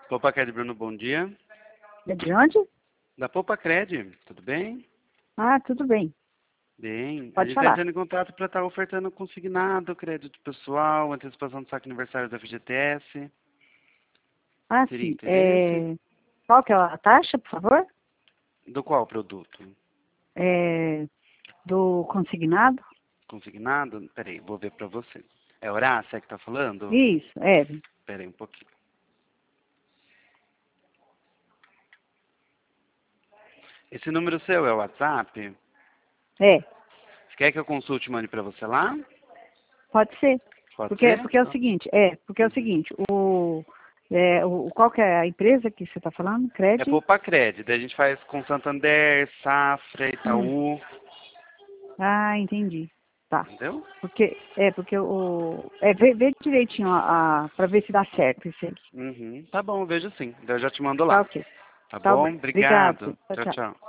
Poupa-Cred, Bruno, bom dia. É de onde? Da Poupa-Cred, tudo bem? Ah, tudo bem. Bem. A Pode gente está falar. entrando em contato para estar ofertando consignado, crédito pessoal, antecipação do saque aniversário da FGTS. Ah, Teria sim. interesse? Qual que é a taxa, por favor? Do qual produto? É, do consignado? Consignado? Peraí, vou ver para você. É Horácia que está falando? Isso, é. Peraí um pouquinho. Esse número seu é o WhatsApp? É, Você quer que eu consulte e mande para você lá? pode ser. Pode Porque, ser? porque é o seguinte, Uhum. qual que é a empresa que você está falando? É Cred? Poupa-Cred. Daí a gente faz com Santander, Safra, Hum. Itaú. Ah, entendi. Tá. Entendeu? Vê direitinho para ver se dá certo isso aí. Uhum. Tá bom, vejo sim. Daí eu já te mando Tá lá. ok. Tá Tá bom? bom. Obrigado. Obrigado. Tchau, Tchau, tchau. tchau.